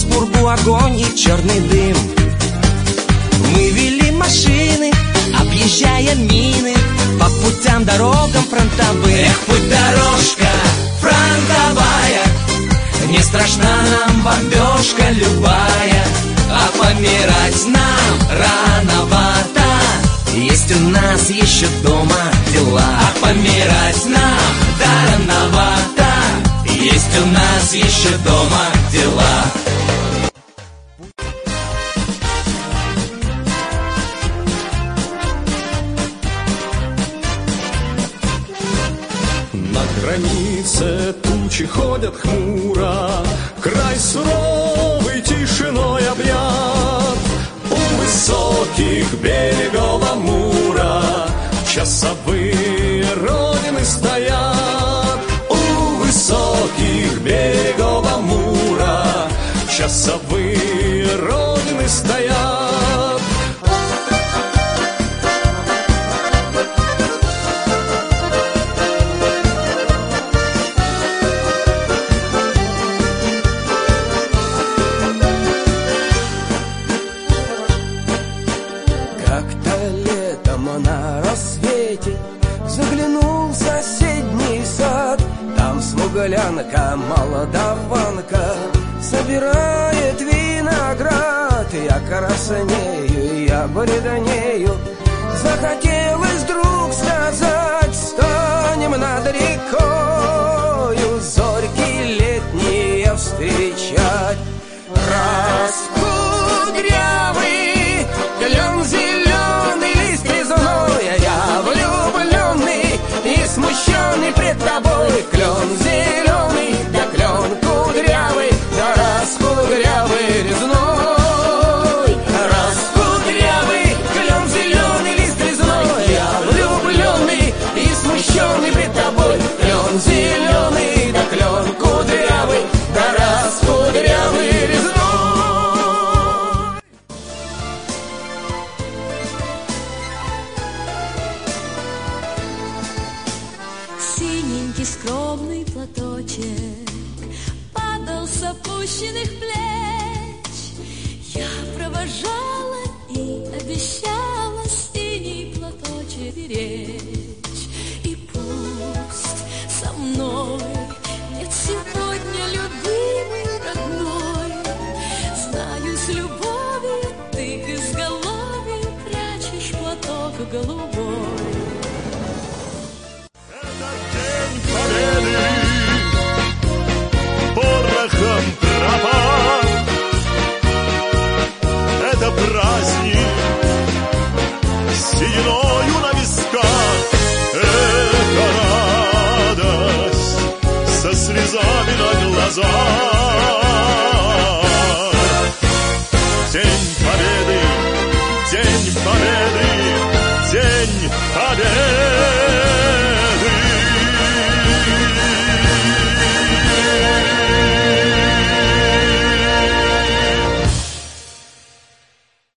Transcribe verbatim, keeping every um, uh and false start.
сквозь пургу огонь и черный дым. Мы вели машины, объезжая мины, по путям, дорогам фронтовым. Эх, путь дорожка фронтовая, не страшна нам бомбежка любая, а помирать нам рановато. Есть у нас еще дома дела, а помирать нам да рановато. Есть у нас еще дома дела. На границе тучи ходят хмуро, край суровый тишиной объят. У высоких берегов Амура часовые родины стоят. У высоких берегов Амура часовые родины стоят. Заглянул в соседний сад, там смуглянка, молодованка собирает виноград. Я краснею, я бледнею, захотелось вдруг сказать: станем над рекою зорьки летние встречать. Раскудрявый клен зеленый, лист резной, я влюбленный и смущенный пред тобой. Клен зеленый, да клен кудрявый, да раскудрявый резной. Раскудрявый клен зеленый, лист резной, я влюбленный и смущенный пред тобой. Клен зеленый, да клен кудрявый, да раскудрявый резной. Синенький скромный платочек падал с опущенных плеч. Я провожала и обещала синий платочек беречь. И пусть со мной нет сегодня любимый родной, знаю, с любовью ты к изголовью прячешь платок голубой. День Победы порохом пропал. Это праздник с сединою на висках. Это радость со слезами на глазах. День Победы, День Победы, День Победы.